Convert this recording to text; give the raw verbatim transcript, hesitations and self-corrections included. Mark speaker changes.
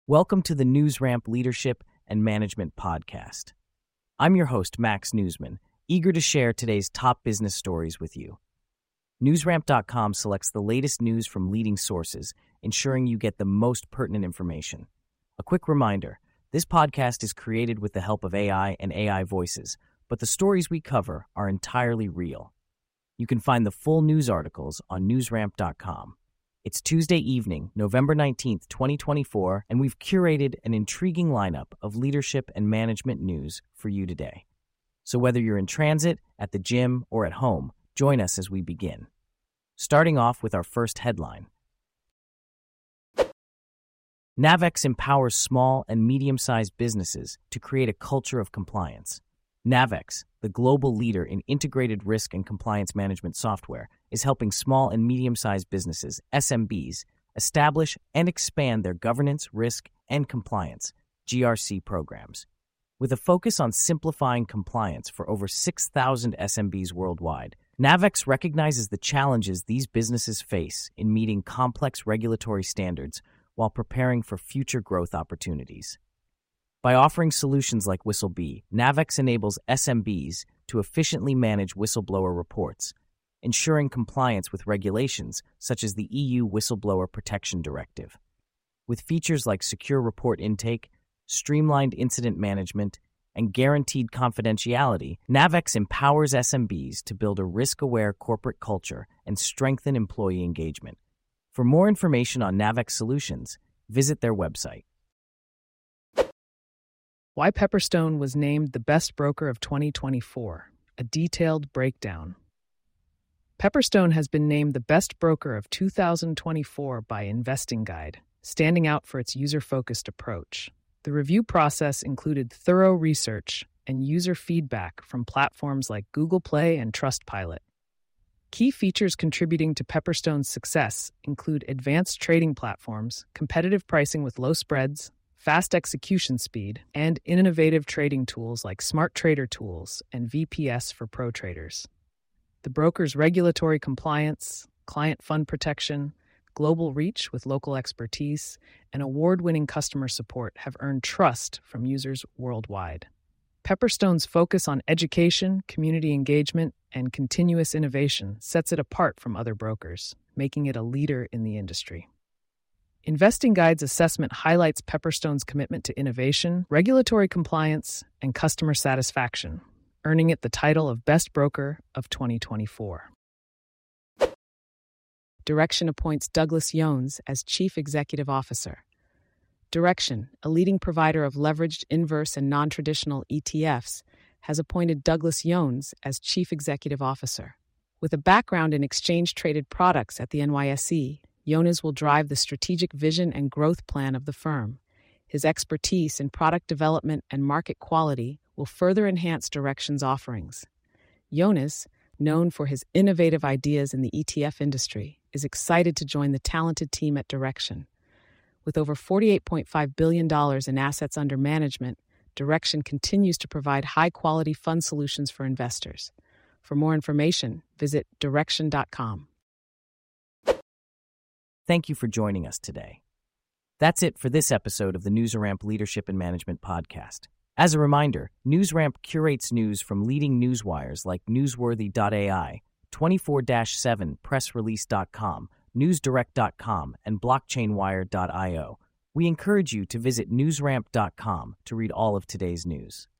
Speaker 1: Welcome to the NewsRamp Leadership and Management Podcast. I'm your host, Max Newsman, eager to share today's top business stories with you. NewsRamp dot com selects the latest news from leading sources, ensuring you get the most pertinent information. A quick reminder, this podcast is created with the help of A I and A I voices, but the stories we cover are entirely real. You can find the full news articles on NewsRamp dot com. It's Tuesday evening, November nineteenth, twenty twenty-four, and we've curated an intriguing lineup of leadership and management news for you today. So whether you're in transit, at the gym, or at home, join us as we begin. Starting off with our first headline. Navex empowers small and medium-sized businesses to create a culture of compliance. Navex, the global leader in integrated risk and compliance management software, is helping small and medium-sized businesses, S M Bs, establish and expand their governance, risk, and compliance, G R C programs. With a focus on simplifying compliance for over six thousand S M Bs worldwide, Navex recognizes the challenges these businesses face in meeting complex regulatory standards while preparing for future growth opportunities. By offering solutions like WhistleBee, Navex enables S M Bs to efficiently manage whistleblower reports, ensuring compliance with regulations such as the E U Whistleblower Protection Directive. With features like secure report intake, streamlined incident management, and guaranteed confidentiality, Navex empowers S M Bs to build a risk-aware corporate culture and strengthen employee engagement. For more information on Navex solutions, visit their website.
Speaker 2: Why Pepperstone was named the best broker of twenty twenty-four. A detailed breakdown. Pepperstone has been named the best broker of two thousand twenty-four by Investing Guide, standing out for its user-focused approach. The review process included thorough research and user feedback from platforms like Google Play and Trustpilot. Key features contributing to Pepperstone's success include advanced trading platforms, competitive pricing with low spreads, fast execution speed, and innovative trading tools like Smart Trader Tools and V P S for pro traders. The broker's regulatory compliance, client fund protection, global reach with local expertise, and award-winning customer support have earned trust from users worldwide. Pepperstone's focus on education, community engagement, and continuous innovation sets it apart from other brokers, making it a leader in the industry. Investing Guide's assessment highlights Pepperstone's commitment to innovation, regulatory compliance, and customer satisfaction, earning it the title of Best Broker of twenty twenty-four. Direxion appoints Douglas Yones as Chief Executive Officer. Direxion, a leading provider of leveraged, inverse, and non-traditional E T Fs, has appointed Douglas Yones as Chief Executive Officer. With a background in exchange-traded products at the N Y S E, Yones will drive the strategic vision and growth plan of the firm. His expertise in product development and market quality will further enhance Direxion's offerings. Yones, known for his innovative ideas in the E T F industry, is excited to join the talented team at Direxion. With over forty-eight point five billion dollars in assets under management, Direxion continues to provide high-quality fund solutions for investors. For more information, visit Direxion dot com.
Speaker 1: Thank you for joining us today. That's it for this episode of the NewsRamp Leadership and Management Podcast. As a reminder, NewsRamp curates news from leading newswires like Newsworthy dot A I, twenty-four seven press release dot com, newsdirect dot com, and blockchain wire dot io. We encourage you to visit newsramp dot com to read all of today's news.